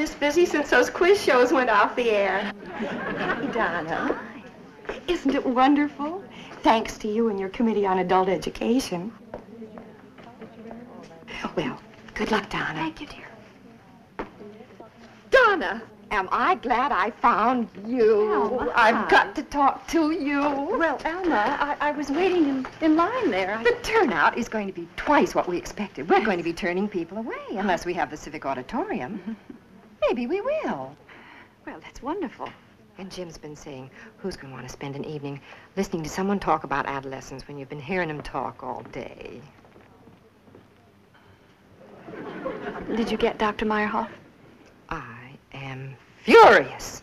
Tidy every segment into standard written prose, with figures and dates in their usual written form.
this busy since those quiz shows went off the air. Hi, Donna. Isn't it wonderful? Thanks to you and your Committee on Adult Education. Well, good luck, Donna. Thank you, dear. Donna, am I glad I found you? Alma, I've got to talk to you. Well, Alma, I was waiting in line there. The turnout is going to be twice what we expected. We're going to be turning people away unless we have the Civic Auditorium. Maybe we will. Well, that's wonderful. And Jim's been saying, who's going to want to spend an evening listening to someone talk about adolescence when you've been hearing him talk all day? Did you get Dr. Meyerhoff? I am furious.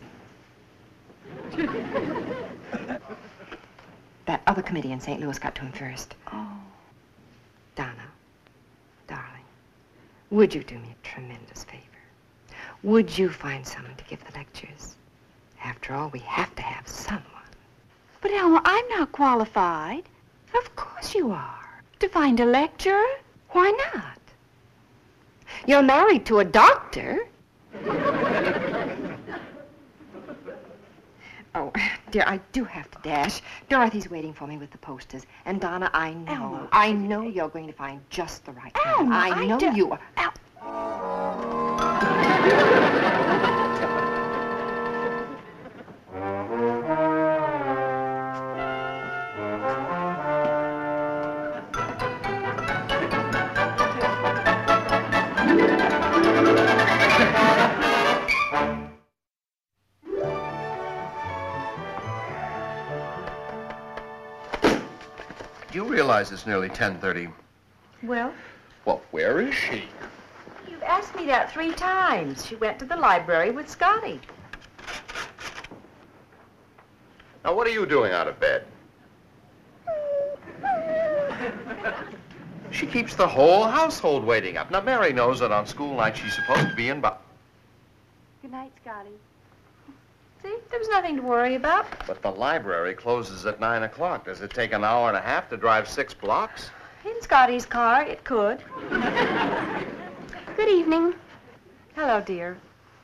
That other committee in St. Louis got to him first. Oh. Donna, darling, would you do me a tremendous favor? Would you find someone to give the lectures? After all, we have to have someone. But, Alma, I'm not qualified. Of course you are. To find a lecturer? Why not? You're married to a doctor. Oh, dear, I do have to dash. Dorothy's waiting for me with the posters. And, Donna, Alma, I know you're going to find just the right man. Alma, I know you are. Do you realize it's nearly 10:30? Well, Well, where is she? you've asked me that 3 times. She went to the library with Scotty. Now, what are you doing out of bed? She keeps the whole household waiting up. Now, Mary knows that on school night she's supposed to be in, but Good night, Scotty. See, there was nothing to worry about. the library closes at 9 o'clock. Does it take an hour and a half to drive 6 blocks? In Scotty's car, it could. Good evening. Hello, dear.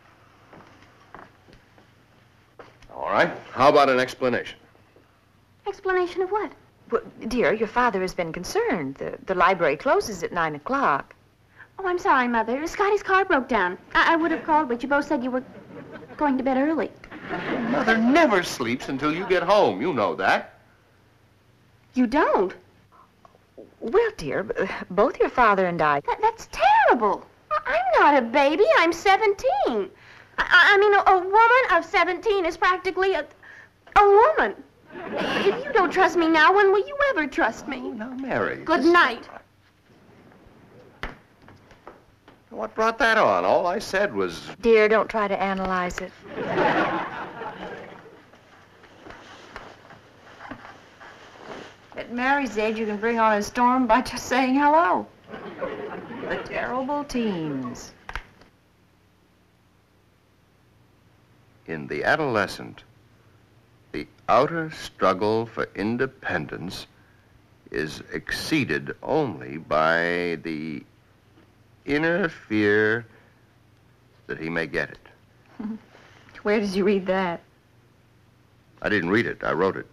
All right. How about an explanation? Explanation of what? Well, dear, your father has been concerned. The library closes at 9 o'clock. Oh, I'm sorry, Mother. Scotty's car broke down. I would have called, but you both said you were going to bed early. Mother never sleeps until you get home. You know that. You don't? Well, dear, both your father and I... That's terrible. I'm not a baby. I'm 17. I mean, a woman of 17 is practically a woman. If you don't trust me now, when will you ever trust me? Oh, now, Mary. Good night. What brought that on? All I said was... Dear, don't try to analyze it. At Mary's age, you can bring on a storm by just saying hello. The terrible teens. In the adolescent, the outer struggle for independence is exceeded only by the inner fear that he may get it. Where did you read that? I didn't read it. I wrote it.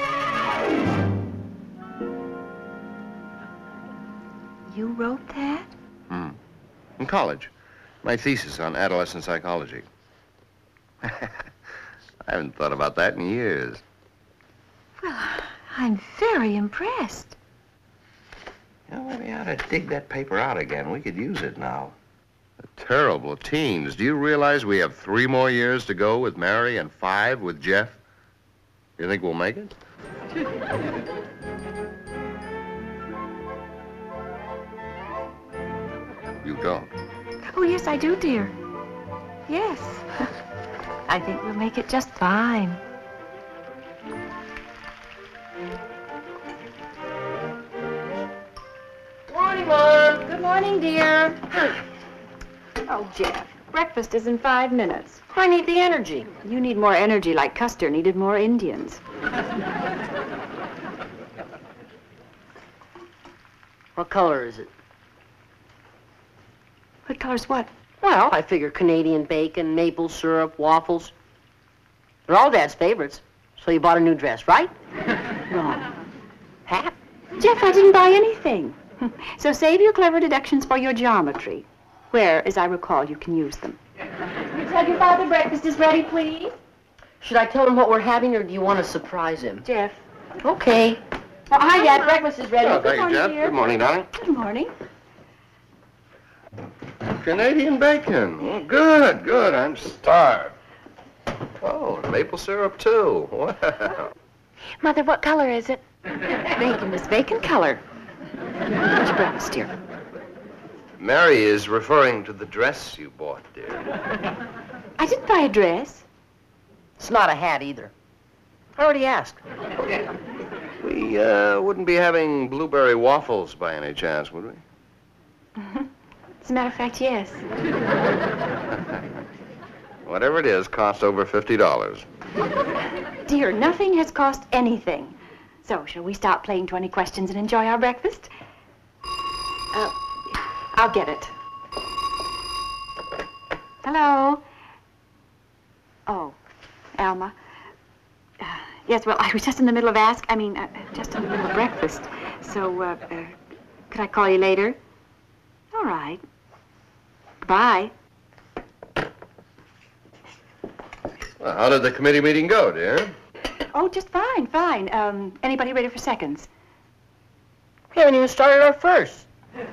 You wrote that? In college. My thesis on adolescent psychology. I haven't thought about that in years. Well, I'm very impressed. You know, maybe I ought to dig that paper out again. We could use it now. The terrible teens. Do you realize we have 3 more years to go with Mary and 5 with Jeff? You think we'll make it? You don't. Oh, yes, I do, dear. Yes. I think we'll make it just fine. Morning, Mom. Good morning, dear. Oh, Jeff, breakfast is in 5 minutes. I need the energy. You need more energy like Custer needed more Indians. What color is it? What color's what? Well, I figure Canadian bacon, maple syrup, waffles. They're all Dad's favorites. So you bought a new dress, right? Wrong. Hat? Jeff, I didn't buy anything. So save your clever deductions for your geometry, where, as I recall, you can use them. Tell your father breakfast is ready, please. Should I tell him what we're having, or do you want to surprise him? Jeff. Okay. Oh, hi, Dad. Breakfast is ready. Oh, Good thank you, morning, Jeff. dear. Good morning, darling. Good morning. Canadian bacon. Oh, good, good. I'm starved. Oh, maple syrup, too. Wow. Mother, what color is it? Bacon is bacon color. What's your breakfast, dear? Mary is referring to the dress you bought, dear. I didn't buy a dress. It's not a hat either. I already asked. We wouldn't be having blueberry waffles by any chance, would we? As a matter of fact, yes. Whatever it is, costs over $50. Dear, nothing has cost anything. So, shall we stop playing 20 questions and enjoy our breakfast? I'll get it. Hello? Oh, Alma. Yes, well, I was just in the middle of just in the middle of breakfast. So, could I call you later? All right. Goodbye. Well, how did the committee meeting go, dear? Oh, just fine, fine. Anybody ready for seconds? We haven't even started our first.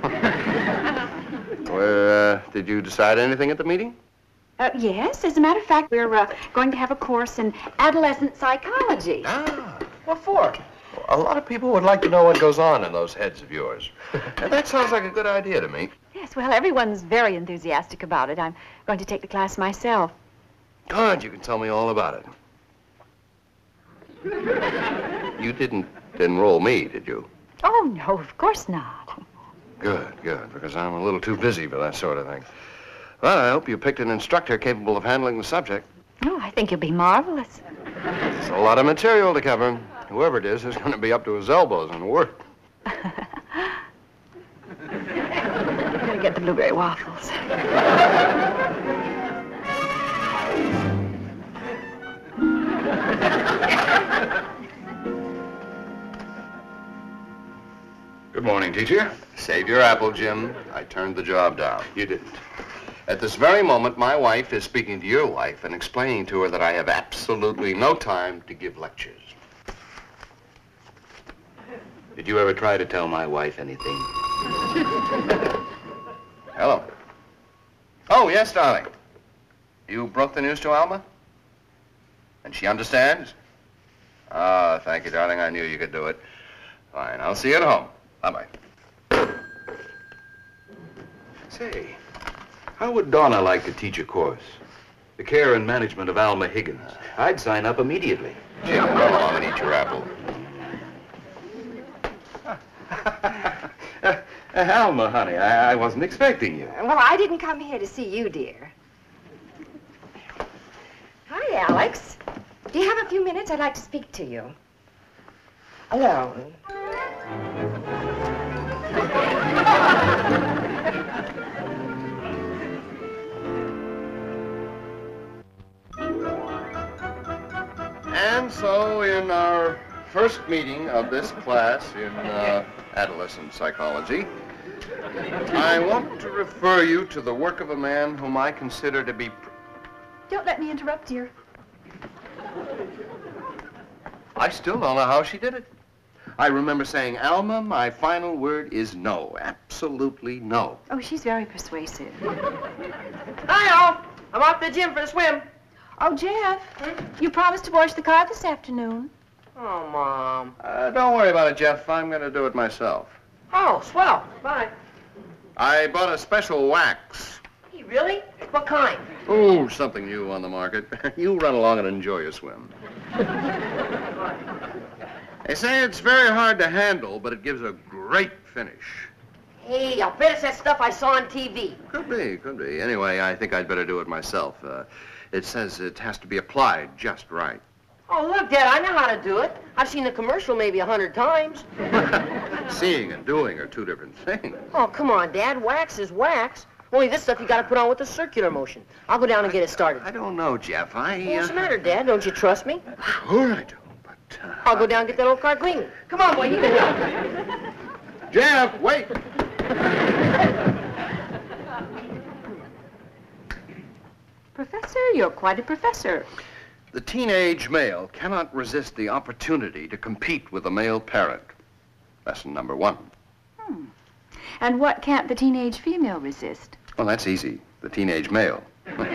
Did you decide anything at the meeting? Yes, as a matter of fact, we're going to have a course in adolescent psychology. Ah, What for? a lot of people would like to know what goes on in those heads of yours. And that sounds like a good idea to me. Yes, well, everyone's very enthusiastic about it. I'm going to take the class myself. Good, you can tell me all about it. You didn't enroll me, did you? Oh, no, of course not. Good, good, because I'm a little too busy for that sort of thing. Well, I hope you picked an instructor capable of handling the subject. Oh, I think you'll be marvelous. It's a lot of material to cover. Whoever it is going to be up to his elbows in work. I'm going to get the blueberry waffles. Good morning, teacher. Save your apple, Jim. I turned the job down. You didn't. At this very moment, my wife is speaking to your wife and explaining to her that I have absolutely no time to give lectures. Did you ever try to tell my wife anything? Hello. Oh, yes, darling. You broke the news to Alma? And she understands? Ah, thank you, darling. I knew you could do it. Fine. I'll see you at home. Bye-bye. Say, how would Donna like to teach a course? The care and management of Alma Higgins. I'd sign up immediately. Jim, run along and eat your apple. Alma, honey, I wasn't expecting you. Well, I didn't come here to see you, dear. Hi, Alex. Do you have a few minutes? I'd like to speak to you. Alone. And so, in our first meeting of this class in adolescent psychology, I want to refer you to the work of a man whom I consider to be... Don't let me interrupt, dear. I still don't know how she did it. I remember saying, Alma, my final word is no. Absolutely no. Oh, she's very persuasive. Hi, all. I'm off to the gym for a swim. Oh, Jeff, you promised to wash the car this afternoon. Oh, Mom. Don't worry about it, Jeff. I'm going to do it myself. Oh, swell. Bye. I bought a special wax. Hey, really? What kind? Oh, something new on the market. You run along and enjoy your swim. They say it's very hard to handle, but it gives a great finish. Hey, I'll bet it's that stuff I saw on TV. Could be, could be. Anyway, I think I'd better do it myself. It says it has to be applied just right. Oh, look, Dad, I know how to do it. I've seen the commercial maybe 100 times. Seeing and doing are two different things. Oh, come on, Dad. Wax is wax. Only this stuff you gotta put on with the circular motion. I'll go down and get it started. I don't know, Jeff. What's the matter, Dad? Don't you trust me? Sure I do, but... I'll go down and get that old car cleaning. Come on, boy, you can help. Jeff, wait! Professor, you're quite a professor. The teenage male cannot resist the opportunity to compete with a male parent. Lesson number 1. And what can't the teenage female resist? Well, that's easy. The teenage male.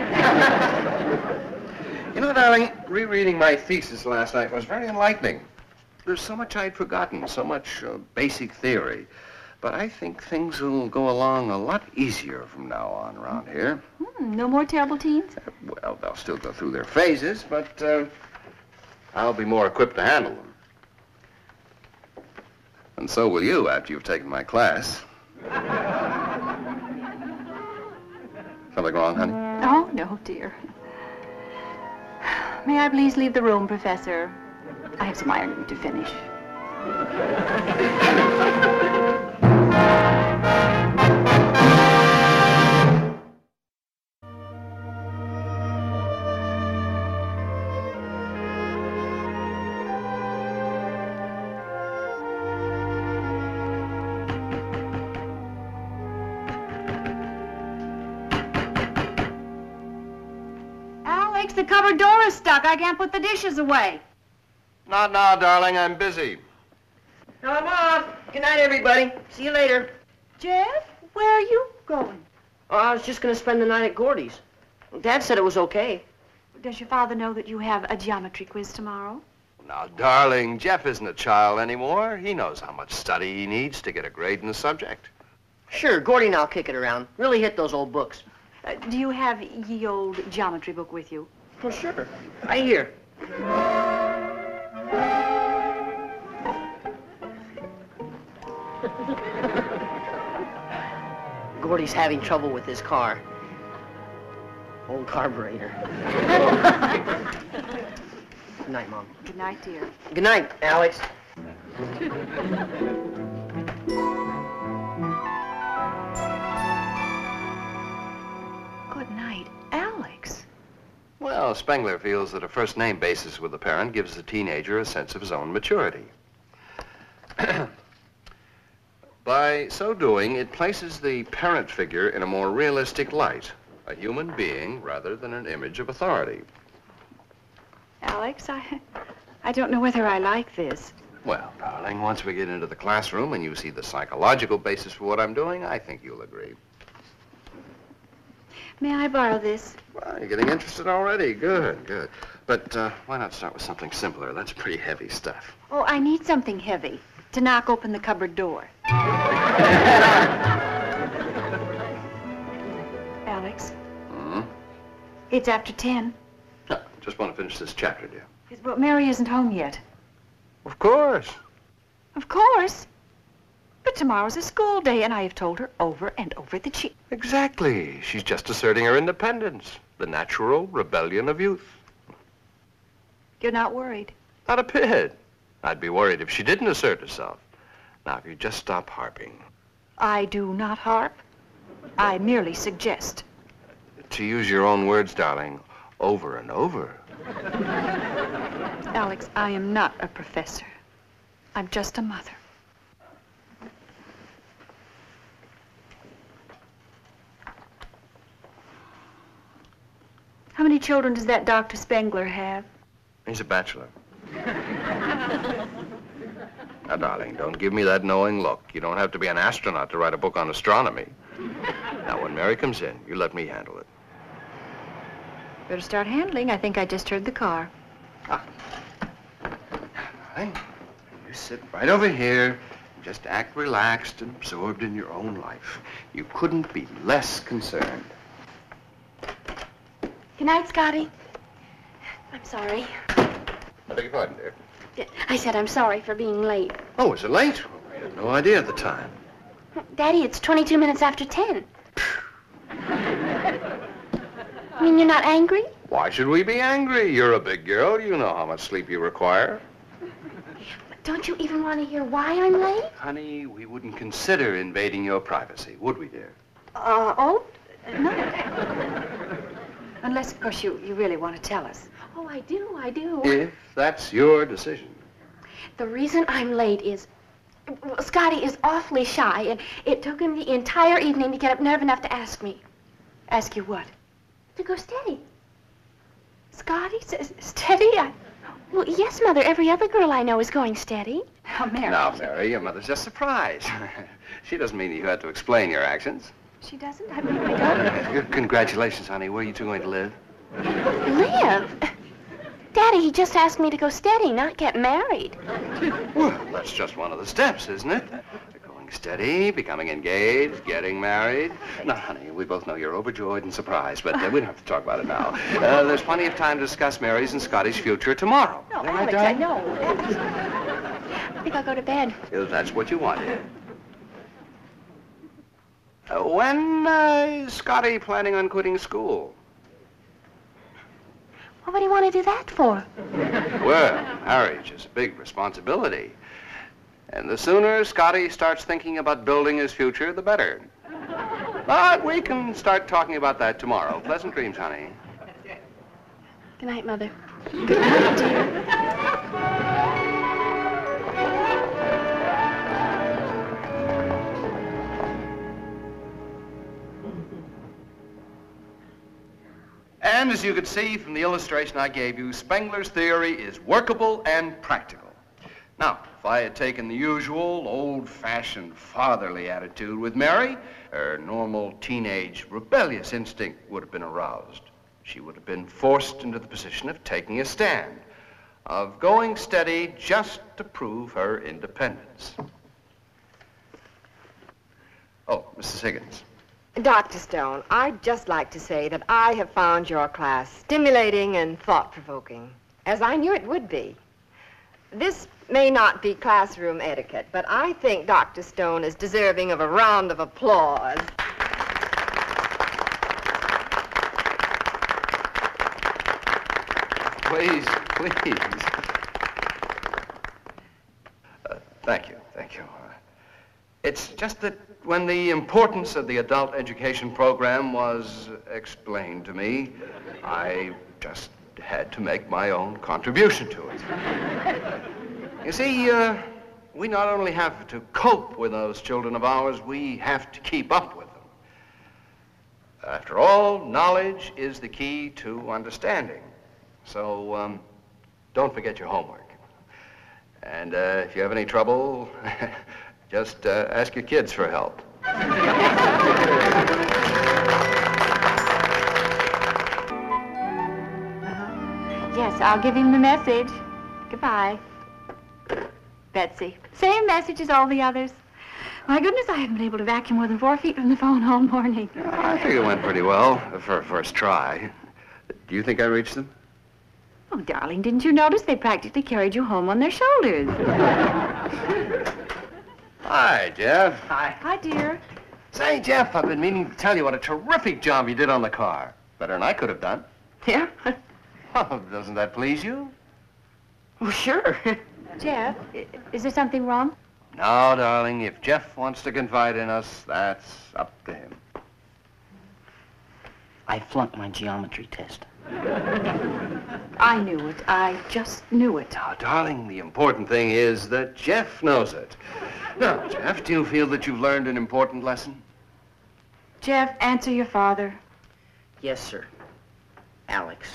You know, darling, rereading my thesis last night was very enlightening. There's so much I'd forgotten, so much basic theory. But I think things will go along a lot easier from now on around here. No more terrible teens? Well, they'll still go through their phases, but I'll be more equipped to handle them. And so will you after you've taken my class. Something wrong, honey? Oh, no, dear. May I please leave the room, Professor? I have some ironing to finish. Alex, the cupboard door is stuck. I can't put the dishes away. Not now, darling. I'm busy. I'm off. Good night, everybody. See you later. Jeff, where are you going? Oh, I was just gonna spend the night at Gordy's. Dad said it was okay. Does your father know that you have a geometry quiz tomorrow? Now, darling, Jeff isn't a child anymore. He knows how much study he needs to get a grade in the subject. Sure, Gordy and I'll kick it around. Really hit those old books. Do you have ye old geometry book with you? Well, sure. Right here. Gordy's having trouble with his car. Old carburetor. Good night, Mom. Good night, dear. Good night, Alex. Good night, Alex. Well, Spengler feels that a first-name basis with a parent gives the teenager a sense of his own maturity. By so doing, it places the parent figure in a more realistic light, a human being rather than an image of authority. Alex, I don't know whether I like this. Well, darling, once we get into the classroom and you see the psychological basis for what I'm doing, I think you'll agree. May I borrow this? Well, you're getting interested already. Good, good. But why not start with something simpler? That's pretty heavy stuff. Oh, I need something heavy to knock open the cupboard door. Alex? Hmm? It's after 10. No, just want to finish this chapter, dear. But Mary isn't home yet. Of course. Of course. But tomorrow's a school day, and I have told her over and over that she... Exactly. She's just asserting her independence, the natural rebellion of youth. You're not worried? Not a bit. I'd be worried if she didn't assert herself. Now, if you just stop harping. I do not harp. I merely suggest. To use your own words, darling, over and over. Alex, I am not a professor. I'm just a mother. How many children does that Dr. Spengler have? He's a bachelor. Now, darling, don't give me that knowing look. You don't have to be an astronaut to write a book on astronomy. Now, when Mary comes in, you let me handle it. Better start handling. I think I just heard the car. Ah. Darling, you sit right over here. Just act relaxed and absorbed in your own life. You couldn't be less concerned. Good night, Scotty. I'm sorry. I beg your pardon, dear. I said I'm sorry for being late. Oh, is it late? I had no idea at the time. Daddy, it's 22 minutes after 10. I mean, you're not angry? Why should we be angry? You're a big girl. You know how much sleep you require. But don't you even want to hear why I'm late? Honey, we wouldn't consider invading your privacy, would we, dear? Oh? No. Unless, of course, you really want to tell us. Oh, I do. If that's your decision. The reason I'm late is... Well, Scotty is awfully shy, and it took him the entire evening to get up nerve enough to ask me. Ask you what? To go steady. Scotty says steady? Well, yes, Mother. Every other girl I know is going steady. Now, Mary. Now, Mary, your mother's just surprised. She doesn't mean that you had to explain your actions. She doesn't? I mean, I don't. Congratulations, honey. Where are you two going to live? Live? Daddy, he just asked me to go steady, not get married. Well, that's just one of the steps, isn't it? Going steady, becoming engaged, getting married. Now, honey, we both know you're overjoyed and surprised, but we don't have to talk about it now. There's plenty of time to discuss Mary's and Scotty's future tomorrow. No, Isn't that Alex, right, I know. I think I'll go to bed. If that's what you want. When is Scotty planning on quitting school? What would he want to do that for? Well, marriage is a big responsibility. And the sooner Scotty starts thinking about building his future, the better. But we can start talking about that tomorrow. Pleasant dreams, honey. Good night, Mother. And as you could see from the illustration I gave you, Spengler's theory is workable and practical. Now, if I had taken the usual old-fashioned fatherly attitude with Mary, her normal teenage rebellious instinct would have been aroused. She would have been forced into the position of taking a stand, of going steady just to prove her independence. Oh, Mrs. Higgins. Dr. Stone, I'd just like to say that I have found your class stimulating and thought-provoking, as I knew it would be. This may not be classroom etiquette, but I think Dr. Stone is deserving of a round of applause. Please, please. Thank you. It's just that when the importance of the adult education program was explained to me, I just had to make my own contribution to it. You see, we not only have to cope with those children of ours, we have to keep up with them. After all, knowledge is the key to understanding. So, don't forget your homework. And if you have any trouble, just ask your kids for help. Yes, I'll give him the message. Goodbye. Betsy. Same message as all the others. My goodness, I haven't been able to vacuum more than 4 feet from the phone all morning. I think it went pretty well for a first try. Do you think I reached them? Oh, darling, didn't you notice they practically carried you home on their shoulders? Hi, Jeff. Hi, dear. Say, Jeff, I've been meaning to tell you what a terrific job you did on the car. Better than I could have done. Yeah? Oh, doesn't that please you? Well, sure. Jeff, is there something wrong? No, darling. If Jeff wants to confide in us, that's up to him. I flunked my geometry test. I knew it. I just knew it. Now, darling, the important thing is that Jeff knows it. Now, Jeff, do you feel that you've learned an important lesson? Jeff, answer your father. Yes, sir. Alex.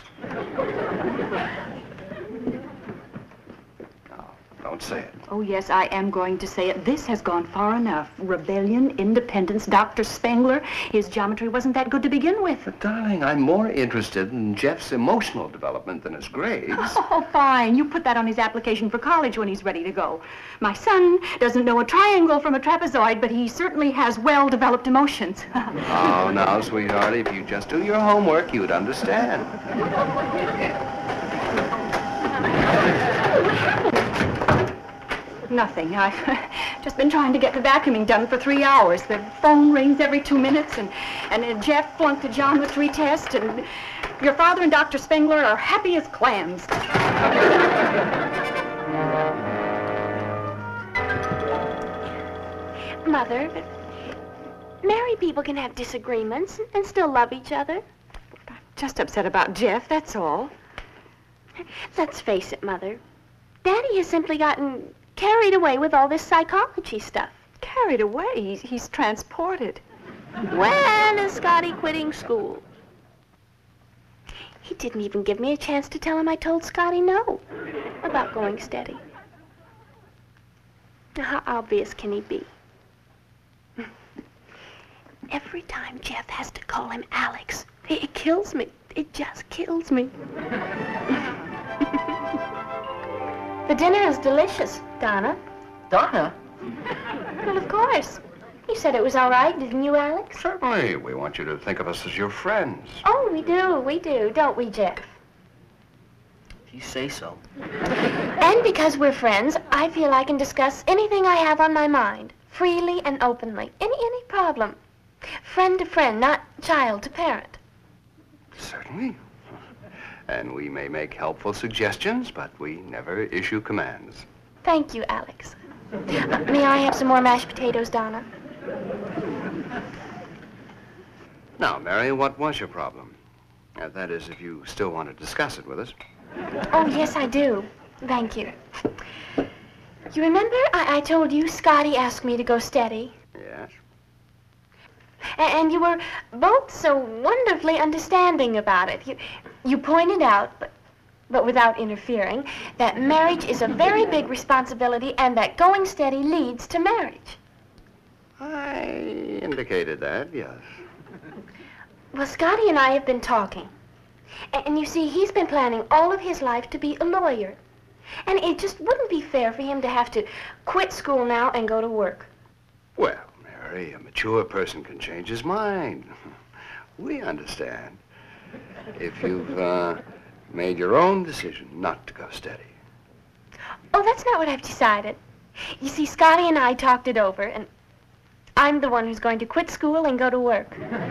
Don't say it. Oh, yes, I am going to say it. This has gone far enough. Rebellion, independence, Dr. Spengler. His geometry wasn't that good to begin with. But, darling, I'm more interested in Jeff's emotional development than his grades. Oh, fine. You put that on his application for college when he's ready to go. My son doesn't know a triangle from a trapezoid, but he certainly has well-developed emotions. Oh, now, sweetheart, if you just do your homework, you'd understand. Nothing. I've just been trying to get the vacuuming done for 3 hours. The phone rings every 2 minutes, and Jeff flunked a geometry test, and your father and Dr. Spengler are happy as clams. Mother, Married people can have disagreements and still love each other. I'm just upset about Jeff, that's all. Let's face it, Mother. Daddy has simply gotten carried away with all this psychology stuff. Carried away. He's transported. When is Scotty quitting school? He didn't even give me a chance to tell him I told Scotty no about going steady. Now, how obvious can he be? Every time Jeff has to call him Alex, it kills me. It just kills me. The dinner is delicious, Donna. Donna? Well, of course. You said it was all right, didn't you, Alex? Certainly. We want you to think of us as your friends. Oh, we do, don't we, Jeff? If you say so. And because we're friends, I feel I can discuss anything I have on my mind, freely and openly. Any problem. Friend to friend, not child to parent. Certainly. And we may make helpful suggestions, but we never issue commands. Thank you, Alex. May I have some more mashed potatoes, Donna? Now, Mary, what was your problem? That is, if you still want to discuss it with us. Oh, yes, I do. Thank you. You remember I told you Scotty asked me to go steady? Yes. And you were both so wonderfully understanding about it. You pointed out, but without interfering, that marriage is a very big responsibility and that going steady leads to marriage. I indicated that, yes. Well, Scotty and I have been talking. And you see, he's been planning all of his life to be a lawyer. And it just wouldn't be fair for him to have to quit school now and go to work. Well, Mary, a mature person can change his mind. We understand. If you've made your own decision not to go steady. Oh, that's not what I've decided. You see, Scotty and I talked it over, and I'm the one who's going to quit school and go to work.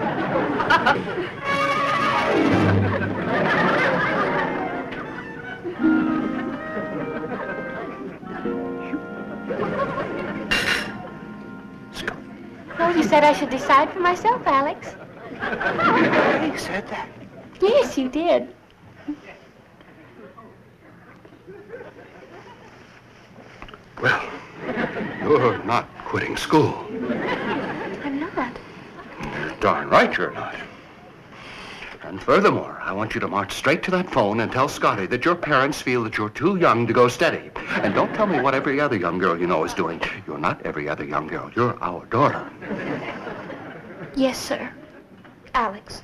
Well, you said I should decide for myself, Alex. I said that. Yes, you did. Well, you're not quitting school. I'm not. You're darn right you're not. And furthermore, I want you to march straight to that phone and tell Scotty that your parents feel that you're too young to go steady. And don't tell me what every other young girl you know is doing. You're not every other young girl. You're our daughter. Yes, sir. Alex.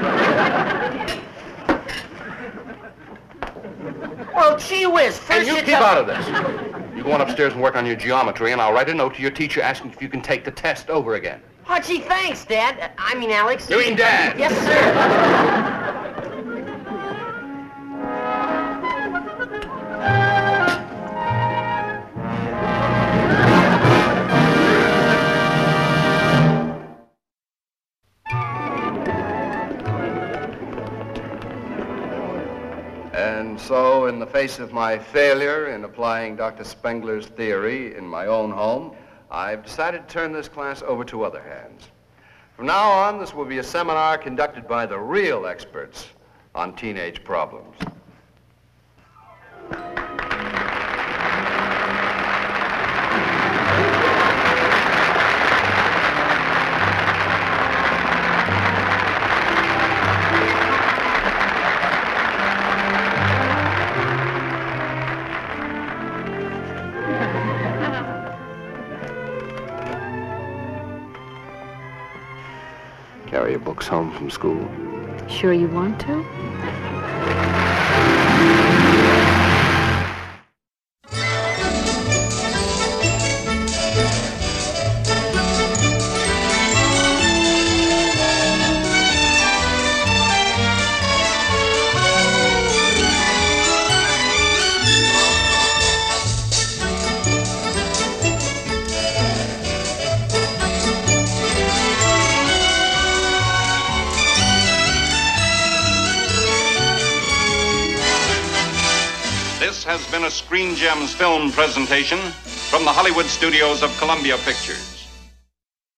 Well, gee whiz, first And you keep out of this. You go on upstairs and work on your geometry, and I'll write a note to your teacher asking if you can take the test over again. Oh, gee, thanks, Dad. I mean, Alex. You mean Dad? Yes, sir. And so, in the face of my failure in applying Dr. Spengler's theory in my own home, I've decided to turn this class over to other hands. From now on, this will be a seminar conducted by the real experts on teenage problems. Carry your books home from school. Sure you want to? This has been a Screen Gems film presentation from the Hollywood studios of Columbia Pictures.